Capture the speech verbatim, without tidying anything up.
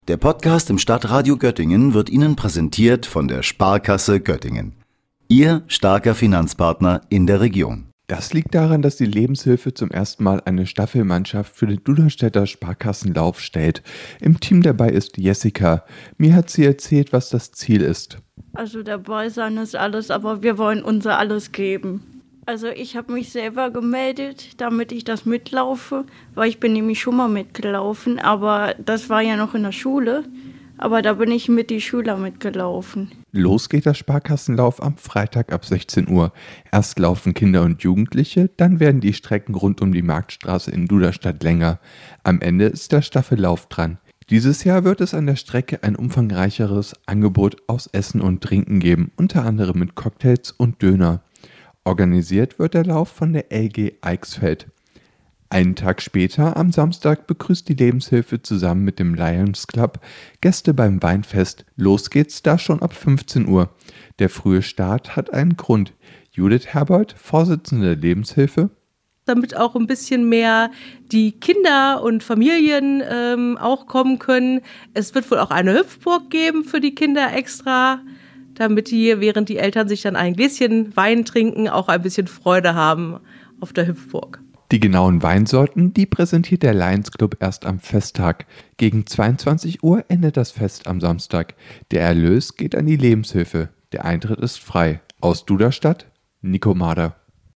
Der Podcast im Stadtradio Göttingen wird Ihnen präsentiert von der Sparkasse Göttingen. Ihr starker Finanzpartner in der Region. Das liegt daran, dass die Lebenshilfe zum ersten Mal eine Staffelmannschaft für den Duderstädter Sparkassenlauf stellt. Im Team dabei ist Jessica. Mir hat sie erzählt, was das Ziel ist. Also dabei sein ist alles, aber wir wollen unser Alles geben. Also ich habe mich selber gemeldet, damit ich das mitlaufe, weil ich bin nämlich schon mal mitgelaufen, aber das war ja noch in der Schule, aber da bin ich mit die Schüler mitgelaufen. Los geht der Sparkassenlauf am Freitag ab sechzehn Uhr. Erst laufen Kinder und Jugendliche, dann werden die Strecken rund um die Marktstraße in Duderstadt länger. Am Ende ist der Staffellauf dran. Dieses Jahr wird es an der Strecke ein umfangreicheres Angebot aus Essen und Trinken geben, unter anderem mit Cocktails und Döner. Organisiert wird der Lauf von der L G Eichsfeld. Einen Tag später, am Samstag, begrüßt die Lebenshilfe zusammen mit dem Lions Club Gäste beim Weinfest. Los geht's da schon ab fünfzehn Uhr. Der frühe Start hat einen Grund. Judith Herbert, Vorsitzende der Lebenshilfe. Damit auch ein bisschen mehr die Kinder und Familien ähm, auch kommen können. Es wird wohl auch eine Hüpfburg geben für die Kinder extra, damit die, während die Eltern sich dann ein Gläschen Wein trinken, auch ein bisschen Freude haben auf der Hüpfburg. Die genauen Weinsorten, die präsentiert der Lions Club erst am Festtag. Gegen zweiundzwanzig Uhr endet das Fest am Samstag. Der Erlös geht an die Lebenshilfe. Der Eintritt ist frei. Aus Duderstadt, Nico Mader.